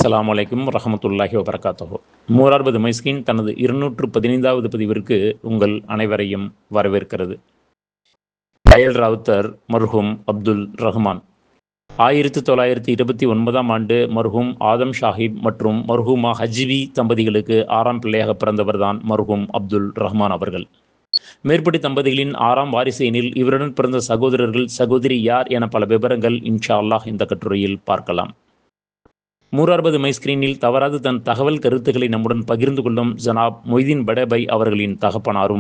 அஸ்ஸலாமு அலைக்கும் வரஹ்மத்துல்லாஹி வபரகாத்துஹு. மூரார்பது மைஸ்கின் தனது 215வது பதிவிற்கு உங்கள் அனைவரையும் வரவேற்கிறது. அயல் ராவுத்தர் மர்ஹூம் அப்துல் ரஹ்மான் 1929ஆம் ஆண்டு மர்ஹூம் ஆதம் ஷாஹிப் மற்றும் மர்ஹூமா ஹஜ்வி தம்பதிகளுக்கு 6ஆம் பிள்ளையாக பிறந்தவர்தான் மர்ஹூம் அப்துல் ரஹ்மான் அவர்கள். மேற்படி தம்பதிகளின் 6ஆம் வாரிசு எனில் இவருடன் பிறந்த சகோதரர்கள் சகோதரி யார் என பல விவரங்கள் இன்ஷா அல்லாஹ் இந்த கட்டுரையில் பார்க்கலாம். மூரார்பது மைஸ்கிரீனில் தவறாது தன் தகவல் கருத்துக்களை நம்முடன் பகிர்ந்து கொள்ளும் ஜனாப் மொய்தீன் படபை அவர்களின் தகப்பனாரும்,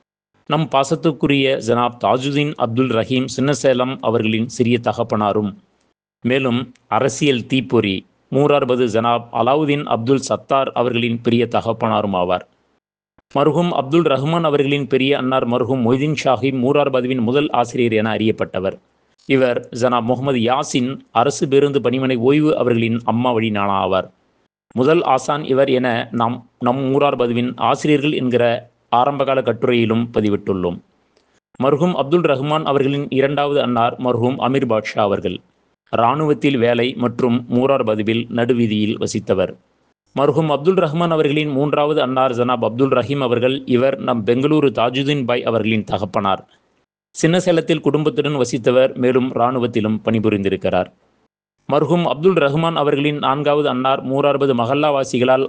நம் பாசத்துக்குரிய ஜனாப் தாஜுதீன் அப்துல் ரஹீம் சின்னசேலம் அவர்களின் சிறிய தகப்பனாரும், மேலும் அரசியல் தீப்பொறி மூரார்பது ஜனாப் அலாவுதீன் அப்துல் சத்தார் அவர்களின் பெரிய தகப்பனாரும் ஆவார். மர்ஹூம் அப்துல் ரஹ்மான் அவர்களின் பெரிய அன்னார் மர்ஹூம் மொய்தீன் ஷாஹிப் மூரார்பதுவின் முதல் ஆசிரியர் என அறியப்பட்டவர். இவர் ஜனாப் முகமது யாசின் அரசு பேருந்து பணிமனை ஓய்வு அவர்களின் அம்மா வழி நானா ஆவார். முதல் ஆசான் இவர் என நம் மூரார்பதுவின் ஆசிரியர்கள் என்கிற ஆரம்பகால கட்டுரையிலும் பதிவிட்டுள்ளோம். மர்ஹூம் அப்துல் ரஹ்மான் அவர்களின் இரண்டாவது அன்னார் மர்ஹூம் அமீர் பாட்ஷா அவர்கள். இராணுவத்தில் வேலை மற்றும் மூரார்பதுவில் நடுவீதியில் வசித்தவர். மர்ஹூம் அப்துல் ரஹ்மான் அவர்களின் மூன்றாவது அன்னார் ஜனாப் அப்துல் ரஹீம் அவர்கள். இவர் நம் பெங்களூரு தாஜுதீன் பாய் அவர்களின் தகப்பனார். சின்னசேலத்தில் குடும்பத்துடன் வசித்தவர். மேலும் இராணுவத்திலும் பணிபுரிந்திருக்கிறார். மர்ஹூம் அப்துல் ரஹ்மான் அவர்களின் நான்காவது அன்னார் மூரார்பது மஹல்லாவாசிகளால்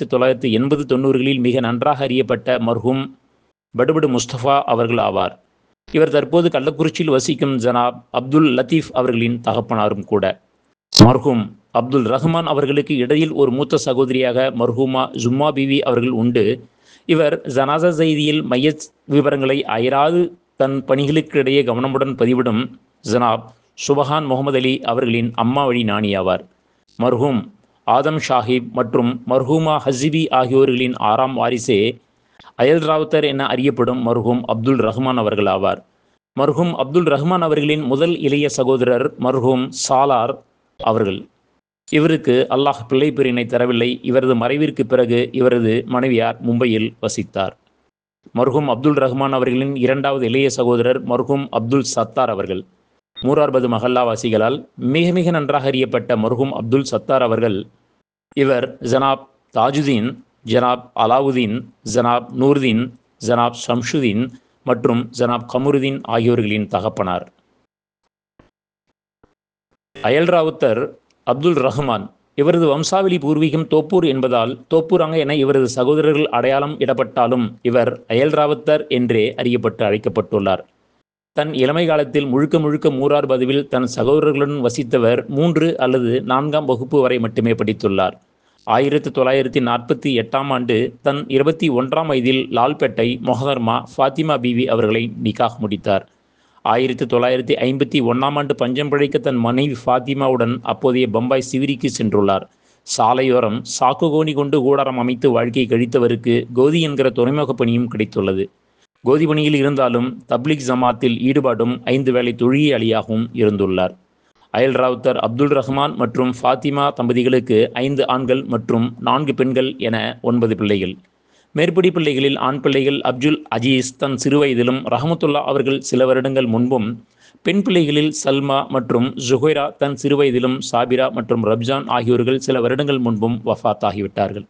1980-90களில் மிக நன்றாக அறியப்பட்ட மர்ஹூம் படுபடு முஸ்தபா அவர்கள் ஆவார். இவர் தற்போது கள்ளக்குறிச்சியில் வசிக்கும் ஜனாப் அப்துல் லத்தீஃப் அவர்களின் தகப்பனாரும் கூட. மர்ஹூம் அப்துல் ரஹ்மான் அவர்களுக்கு இடையில் ஒரு மூத்த சகோதரியாக மர்ஹூமா ஜும்மா பிவி அவர்கள் உண்டு. இவர் ஜனாசா செய்தியில் மையத் விவரங்களை அயராது தன் பணிகளுக்கு இடையே கவனமுடன் பதிவிடும் ஜனாப் சுபஹான் முகமது அலி அவர்களின் அம்மா வழி நாணியாவார். மர்ஹூம் ஆதம் ஷாஹிப் மற்றும் மர்ஹூமா ஹஜ்வி ஆகியோர்களின் 6ஆம் வாரிசே அயல் ராவுத்தர் என அறியப்படும் மர்ஹூம் அப்துல் ரஹ்மான் அவர்கள் ஆவார். மர்ஹூம் அப்துல் ரஹ்மான் அவர்களின் முதல் இளைய சகோதரர் மர்ஹூம் சாலார் அவர்கள். இவருக்கு அல்லாஹ் பிள்ளை பேரினை தரவில்லை. இவரது மறைவிற்கு பிறகு இவரது மனைவியார் மும்பையில் வசித்தார். மர்ஹூம் அப்துல் ரஹ்மான் அவர்களின் இரண்டாவது இளைய சகோதரர் மர்ஹூம் அப்துல் சத்தார் அவர்கள். மூரார்பது மஹல்லாவாசிகளால் மிக மிக நன்றாக அறியப்பட்ட மர்ஹூம் அப்துல் சத்தார் அவர்கள். இவர் ஜனாப் தாஜுதீன், ஜனாப் அலாவுதீன், ஜனாப் நூர்தீன், ஜனாப் ஷம்ஷுதீன் மற்றும் ஜனாப் கமருதீன் ஆகியோர்களின் தகப்பனார். அயல் ராவுத்தர் அப்துல் ரஹ்மான். இவரது வம்சாவளி பூர்வீகம் தோப்பூர் என்பதால் தோப்பூராங்க என இவரது சகோதரர்கள் அடையாளம் இடப்பட்டாலும் இவர் அயல் ராவுத்தர் என்றே அறியப்பட்டு அழைக்கப்பட்டுள்ளார். தன் இளமை காலத்தில் முழுக்க முழுக்க மூரார்பதுவில் தன் சகோதரர்களுடன் வசித்தவர் 3 அல்லது 4ஆம் வகுப்பு வரை மட்டுமே படித்துள்ளார். 1948ஆம் ஆண்டு தன் 21ஆம் வயதில் லால்பேட்டை மொஹதர்மா ஃபாத்திமா பிவி அவர்களை நிக்காஹ் முடித்தார். 1951ஆம் ஆண்டு பஞ்சம் பிழைக்க தன் மனைவி ஃபாத்திமாவுடன் அப்போதைய பம்பாய் சிவிரிக்கு சென்றுள்ளார். சாலையோரம் சாக்குகோணி கொண்டு கூடாரம் அமைத்து வாழ்க்கையை கழித்தவருக்கு கோதி என்கிற துறைமுக பணியும் கிடைத்துள்ளது. கோதி பணியில் இருந்தாலும் தப்லீக் ஜமாத்தில் ஈடுபாடும் 5 வேளை தொழுகையாளியாகவும் இருந்துள்ளார். அயல் ராவுத்தர் அப்துல் ரஹ்மான் மற்றும் ஃபாத்திமா தம்பதிகளுக்கு 5 ஆண்கள் மற்றும் 4 பெண்கள் என 9 பிள்ளைகள். மேற்படி பிள்ளைகளில் ஆண் பிள்ளைகள் அப்துல் அஜீஸ் தன் சிறுவயதிலும், ரஹமத்துல்லா அவர்கள் சில வருடங்கள் முன்பும், பெண் பிள்ளைகளில் சல்மா மற்றும் ஜுஹைரா தன் சிறுவயதிலும், சாபிரா மற்றும் ரப்ஜான் ஆகியோர்கள் சில வருடங்கள் முன்பும் வஃபாத் ஆகிவிட்டார்கள்.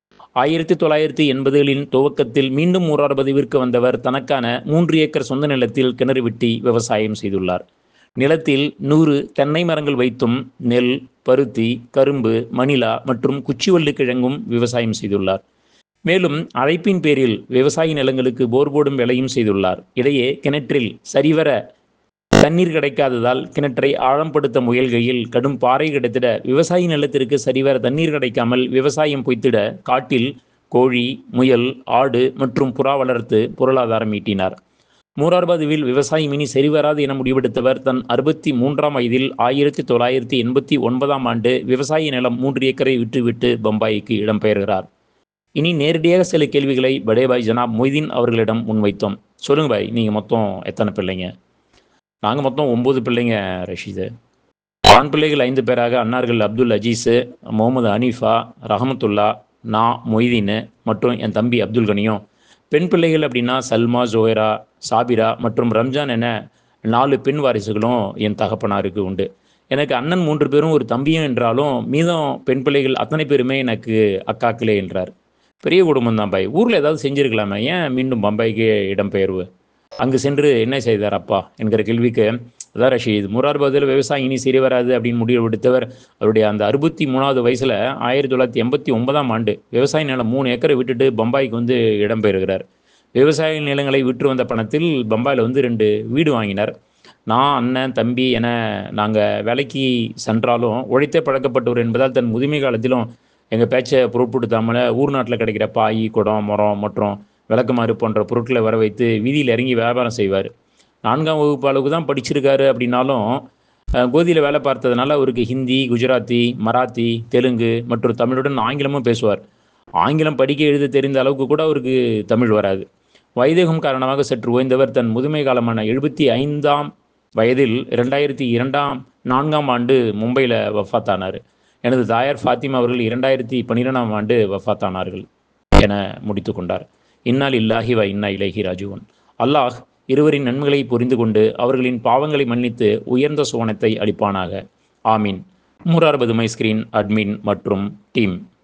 1980களின் துவக்கத்தில் மீண்டும் மூரார்பதுவிற்கு வந்தவர் தனக்கான 3 ஏக்கர் சொந்த நிலத்தில் கிணறு வெட்டி விவசாயம் செய்துள்ளார். நிலத்தில் 100 தென்னை மரங்கள் வைத்தும் நெல், பருத்தி, கரும்பு, மணிலா மற்றும் குச்சிவள்ளி கிழங்கும் விவசாயம் செய்துள்ளார். மேலும் அழைப்பின் பேரில் விவசாய நிலங்களுக்கு போர் போடும் வேலையும் செய்துள்ளார். இடையே கிணற்றில் சரிவர தண்ணீர் கிடைக்காததால் கிணற்றை ஆழம்படுத்த முயல்கையில் கடும் பாறை கிடைத்திட விவசாய நிலத்திற்கு சரிவர தண்ணீர் கிடைக்காமல் விவசாயம் பொய்த்திட காட்டில் கோழி, முயல், ஆடு மற்றும் புறா வளர்த்து பொருளாதாரம் ஈட்டினார். மூரார்பதுவில் விவசாயம் இனி சரிவராது என முடிவெடுத்தவர் தன் 63ஆம் வயதில் 1989ஆம் ஆண்டு விவசாய நிலம் 3 ஏக்கரை விட்டுவிட்டு பம்பாய்க்கு இடம்பெயர்கிறார். இனி நேரடியாக சில கேள்விகளை படேபாய் ஜனாப் மொய்தீன் அவர்களிடம் முன்வைத்தோம். சொல்லுங்க பாய், நீங்கள் மொத்தம் எத்தனை பிள்ளைங்க? நாங்கள் மொத்தம் 9 பிள்ளைங்க ரஷீது. ஆண் பிள்ளைகள் 5 பேராக அன்னார்கள் அப்துல் அஜீஸு, முகமது ஹனீஃபா, ரஹமத்துல்லா, நான் மொய்தீன் மற்றும் என் தம்பி அப்துல் கனியும். பெண் பிள்ளைகள் அப்படின்னா சல்மா, ஜோஹரா, சாபிரா மற்றும் ரம்ஜான் என 4 பெண் வாரிசுகளும் என் தகப்பனாருக்கு உண்டு. எனக்கு அண்ணன் 3 பேரும் ஒரு தம்பியும் என்றாலும் மீதம் பெண் பிள்ளைகள் அத்தனை பேருமே எனக்கு அக்காக்களே என்றார். பெரிய குடும்பம் தான் பாய். ஊர்ல ஏதாவது செஞ்சிருக்கலாமே. ஏன் மீண்டும் பம்பாய்க்கே இடம்பெயர்வு? அங்கு சென்று என்ன செய்தார் அப்பா என்கிற கேள்விக்கு, அதான் ரஷீத், முரார்பாத்தில் விவசாயம் இனி சரி வராது அப்படின்னு முடிவு எடுத்தவர். அவருடைய அந்த 63வது வயசுல 1989ஆம் ஆண்டு விவசாய நிலம் 3 ஏக்கரை விட்டுட்டு பம்பாய்க்கு வந்து இடம்பெயர்கிறார். விவசாய நிலங்களை விற்று வந்த பணத்தில் பம்பாயில் வந்து 2 வீடு வாங்கினார். நான், அண்ணன், தம்பி என நாங்கள் வேலைக்கு சென்றாலும் உழைத்தே பழக்கப்பட்டவர் என்பதால் தன் முதுமை காலத்திலும் எங்கள் பேச்சை பொருட்படுத்தாமல் ஊர் நாட்டில் கிடைக்கிற பாய், குடம், முறம் மற்றும் விளக்குமாறு போன்ற பொருட்களை வர வைத்து வீதியில் இறங்கி வியாபாரம் செய்வார். 4ஆம் வகுப்பு அளவுக்கு தான் படிச்சிருக்காரு அப்படின்னாலும் கோதியில் வேலை பார்த்ததுனால அவருக்கு ஹிந்தி, குஜராத்தி, மராத்தி, தெலுங்கு மற்றும் தமிழுடன் ஆங்கிலமும் பேசுவார். ஆங்கிலம் படிக்க எழுத தெரிந்த அளவுக்கு கூட அவருக்கு தமிழ் வராது. வைதேகம் காரணமாக சற்று ஓய்ந்தவர் தன் முதுமை காலமான 75ஆம் வயதில் 2004ஆம் ஆண்டு மும்பையில் வஃபாத்தானார். எனது தாயார் ஃபாத்திமா அவர்கள் 2012ஆம் ஆண்டு வஃபாத்தானார்கள் என முடித்து கொண்டார். இன்னா லில்லாஹி வ இன்னா இலைஹி ராஜிஊன். அல்லாஹ் இருவரின் நன்மைகளை புரிந்து கொண்டு அவர்களின் பாவங்களை மன்னித்து உயர்ந்த சுவனத்தை அளிப்பானாக. ஆமீன். முரார் பதுமை ஸ்கிரீன் அட்மின் மற்றும் டீம்.